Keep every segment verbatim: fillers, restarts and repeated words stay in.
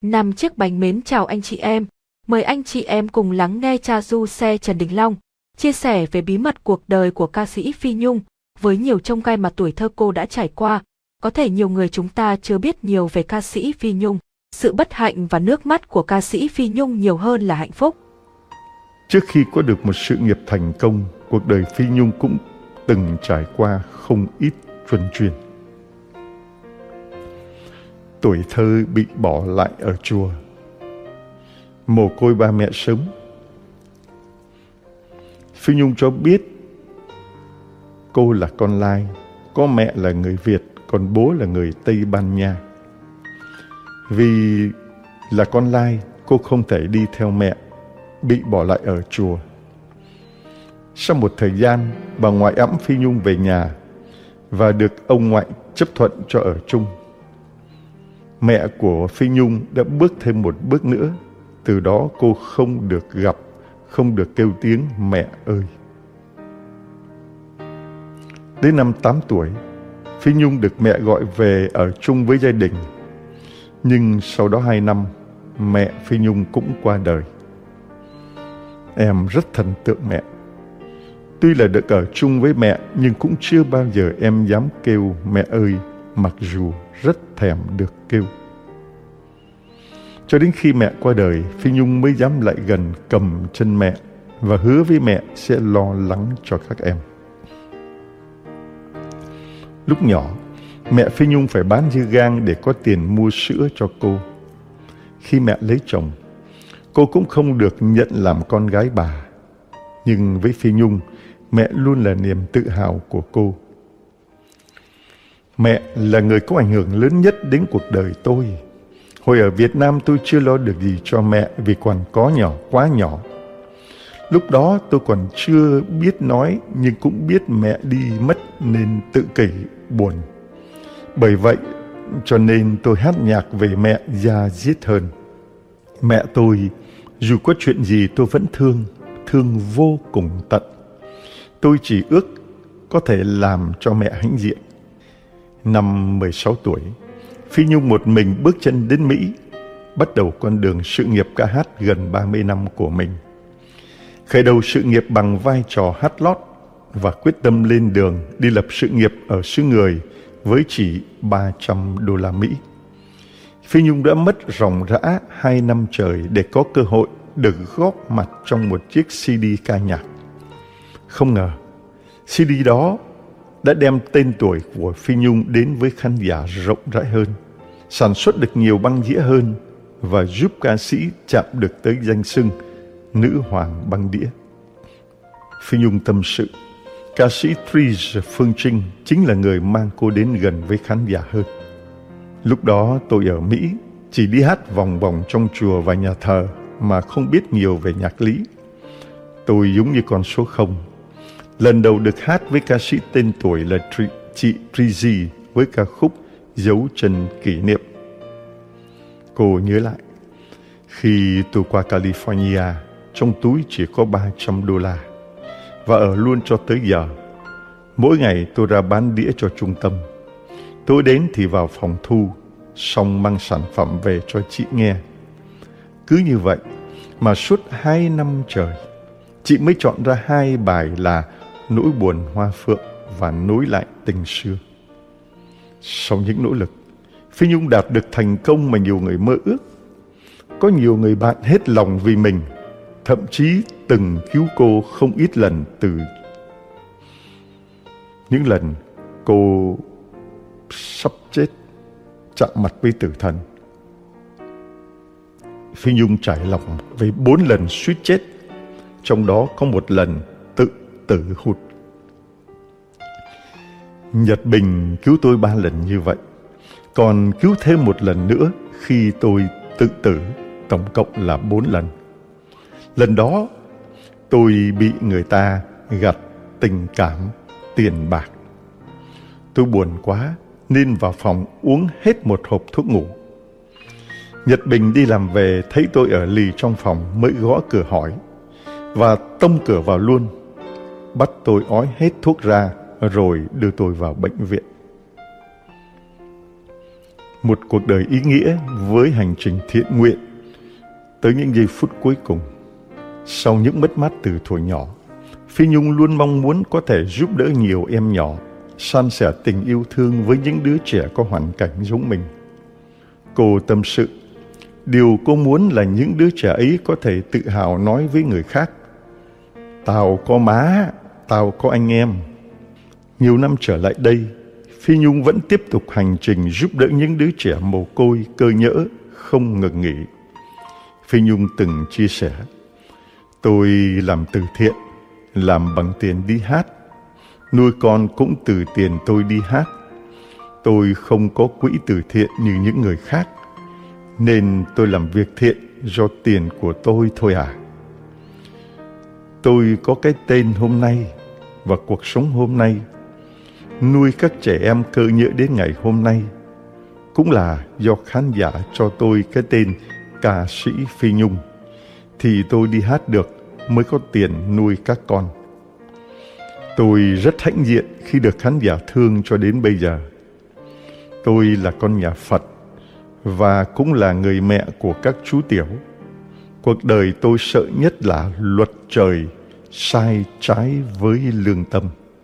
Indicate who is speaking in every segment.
Speaker 1: năm chiếc bánh mến chào anh chị em. Mời anh chị em cùng lắng nghe cha Du Xe Trần Đình Long chia sẻ về bí mật cuộc đời của ca sĩ Phi Nhung với nhiều chông gai mà tuổi thơ cô đã trải qua. Có thể nhiều người chúng ta chưa biết nhiều về ca sĩ Phi Nhung. Sự bất hạnh và nước mắt của ca sĩ Phi Nhung nhiều hơn là hạnh phúc.
Speaker 2: Trước khi có được một sự nghiệp thành công, cuộc đời Phi Nhung cũng từng trải qua không ít truân chuyên. Tuổi thơ bị bỏ lại ở chùa, mồ côi ba mẹ sớm. Phi Nhung cho biết cô là con lai, có mẹ là người Việt, còn bố là người Tây Ban Nha. Vì là con lai, cô không thể đi theo mẹ, bị bỏ lại ở chùa. Sau một thời gian, bà ngoại ẵm Phi Nhung về nhà và được ông ngoại chấp thuận cho ở chung. Mẹ của Phi Nhung đã bước thêm một bước nữa. Từ đó cô không được gặp, không được kêu tiếng mẹ ơi. Đến năm tám tuổi, Phi Nhung được mẹ gọi về ở chung với gia đình. Nhưng sau đó hai năm, mẹ Phi Nhung cũng qua đời. Em rất thần tượng mẹ. Tuy là được ở chung với mẹ, nhưng cũng chưa bao giờ em dám kêu mẹ ơi, mặc dù rất thèm được kêu. Cho đến khi mẹ qua đời, Phi Nhung mới dám lại gần cầm chân mẹ và hứa với mẹ sẽ lo lắng cho các em. Lúc nhỏ, mẹ Phi Nhung phải bán dưa gang để có tiền mua sữa cho cô. Khi mẹ lấy chồng, cô cũng không được nhận làm con gái bà. Nhưng với Phi Nhung, mẹ luôn là niềm tự hào của cô. Mẹ là người có ảnh hưởng lớn nhất đến cuộc đời tôi. Hồi ở Việt Nam tôi chưa lo được gì cho mẹ vì còn có nhỏ, quá nhỏ. Lúc đó tôi còn chưa biết nói, nhưng cũng biết mẹ đi mất nên tự kỷ, buồn. Bởi vậy cho nên tôi hát nhạc về mẹ da diết hơn. Mẹ tôi, dù có chuyện gì tôi vẫn thương, thương vô cùng tận. Tôi chỉ ước có thể làm cho mẹ hãnh diện. Năm mười sáu tuổi, Phi Nhung một mình bước chân đến Mỹ, bắt đầu con đường sự nghiệp ca hát gần ba mươi năm của mình. Khởi đầu sự nghiệp bằng vai trò hát lót và quyết tâm lên đường đi lập sự nghiệp ở xứ người với chỉ ba trăm đô la Mỹ. Phi Nhung đã mất ròng rã hai năm trời để có cơ hội được góp mặt trong một chiếc xê đê ca nhạc. Không ngờ, xê đê đó đã đem tên tuổi của Phi Nhung đến với khán giả rộng rãi hơn, sản xuất được nhiều băng đĩa hơn và giúp ca sĩ chạm được tới danh xưng nữ hoàng băng đĩa. Phi Nhung tâm sự, ca sĩ Trish Phương Trinh chính là người mang cô đến gần với khán giả hơn. Lúc đó tôi ở Mỹ, chỉ đi hát vòng vòng trong chùa và nhà thờ mà không biết nhiều về nhạc lý. Tôi giống như con số không. Lần đầu được hát với ca sĩ tên tuổi là Tri, chị Trizy với ca khúc Dấu chân kỷ niệm. Cô nhớ lại, khi tôi qua California, trong túi chỉ có ba trăm đô la và ở luôn cho tới giờ. Mỗi ngày tôi ra bán đĩa cho trung tâm. Tôi đến thì vào phòng thu, xong mang sản phẩm về cho chị nghe. Cứ như vậy mà suốt hai năm trời, chị mới chọn ra hai bài là Nỗi buồn hoa phượng và Nối lại tình xưa. Sau những nỗ lực, Phi Nhung đạt được thành công mà nhiều người mơ ước. Có nhiều người bạn hết lòng vì mình, thậm chí từng cứu cô không ít lần từ những lần cô sắp chết, chạm mặt với tử thần. Phi Nhung trải lòng về bốn lần suýt chết, trong đó có một lần tự tử hụt. Nhật Bình cứu tôi ba lần như vậy, còn cứu thêm một lần nữa khi tôi tự tử, tổng cộng là bốn lần. Lần đó tôi bị người ta gặt tình cảm, tiền bạc. Tôi buồn quá nên vào phòng uống hết một hộp thuốc ngủ. Nhật Bình đi làm về thấy tôi ở lì trong phòng mới gõ cửa hỏi và tông cửa vào luôn, bắt tôi ói hết thuốc ra rồi đưa tôi vào bệnh viện. một cuộc đời ý nghĩa với hành trình thiện nguyện tới những giây phút cuối cùng. Sau những mất mát từ thuở nhỏ, Phi Nhung luôn mong muốn có thể giúp đỡ nhiều em nhỏ, san sẻ tình yêu thương với những đứa trẻ có hoàn cảnh giống mình. Cô tâm sự, điều cô muốn là những đứa trẻ ấy có thể tự hào nói với người khác: tao có má, tao có anh em. Nhiều năm trở lại đây, Phi Nhung vẫn tiếp tục hành trình giúp đỡ những đứa trẻ mồ côi, cơ nhỡ, không ngừng nghỉ. Phi Nhung từng chia sẻ: tôi làm từ thiện, làm bằng tiền đi hát, nuôi con cũng từ tiền tôi đi hát. Tôi không có quỹ từ thiện như những người khác, nên tôi làm việc thiện do tiền của tôi thôi à. Tôi có cái tên hôm nay và cuộc sống hôm nay, nuôi các trẻ em cơ nhỡ đến ngày hôm nay, cũng là do khán giả cho tôi cái tên ca sĩ Phi Nhung, thì tôi đi hát được mới có tiền nuôi các con. Tôi rất hãnh diện khi được khán giả thương cho đến bây giờ. Tôi là con nhà Phật và cũng là người mẹ của các chú tiểu. Cuộc đời tôi sợ nhất là luật trời sai trái với lương tâm.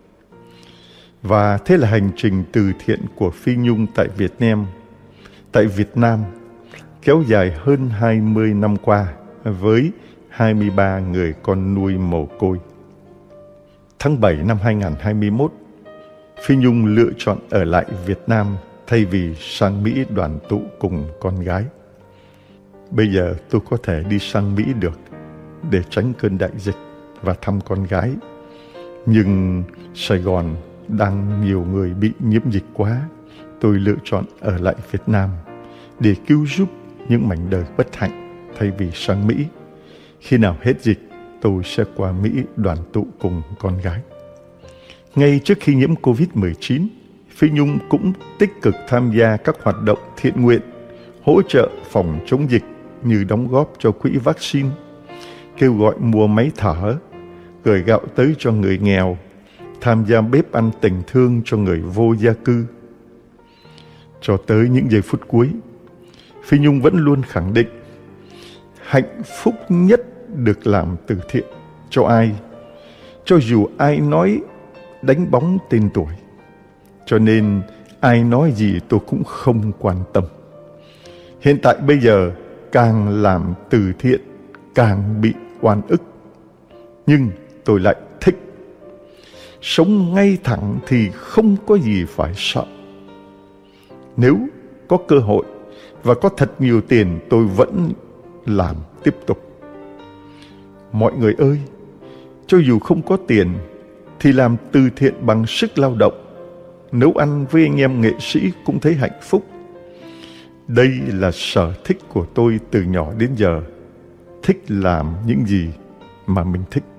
Speaker 2: Và thế là hành trình từ thiện của Phi Nhung tại Việt Nam, tại Việt Nam kéo dài hơn hai mươi năm qua với hai mươi ba người con nuôi mồ côi. Tháng bảy năm hai nghìn không trăm hai mươi mốt, Phi Nhung lựa chọn ở lại Việt Nam thay vì sang Mỹ đoàn tụ cùng con gái. Bây giờ tôi có thể đi sang Mỹ được để tránh cơn đại dịch và thăm con gái. Nhưng Sài Gòn đang nhiều người bị nhiễm dịch quá. Tôi lựa chọn ở lại Việt Nam để cứu giúp những mảnh đời bất hạnh thay vì sang Mỹ. Khi nào hết dịch, tôi sẽ qua Mỹ đoàn tụ cùng con gái. Ngay trước khi nhiễm covid mười chín, Phi Nhung cũng tích cực tham gia các hoạt động thiện nguyện, hỗ trợ phòng chống dịch như đóng góp cho quỹ vaccine, kêu gọi mua máy thở, gửi gạo tới cho người nghèo, tham gia bếp ăn tình thương cho người vô gia cư. Cho tới những giây phút cuối, Phi Nhung vẫn luôn khẳng định hạnh phúc nhất được làm từ thiện cho ai, cho dù ai nói đánh bóng tên tuổi. Cho nên ai nói gì tôi cũng không quan tâm. Hiện tại bây giờ càng làm từ thiện càng bị oan ức. Nhưng tôi lại thích. Sống ngay thẳng thì không có gì phải sợ. Nếu có cơ hội và có thật nhiều tiền, tôi vẫn làm tiếp tục. Mọi người ơi, cho dù không có tiền thì làm từ thiện bằng sức lao động, nấu ăn với anh em nghệ sĩ cũng thấy hạnh phúc. Đây là sở thích của tôi từ nhỏ đến giờ, thích làm những gì mà mình thích.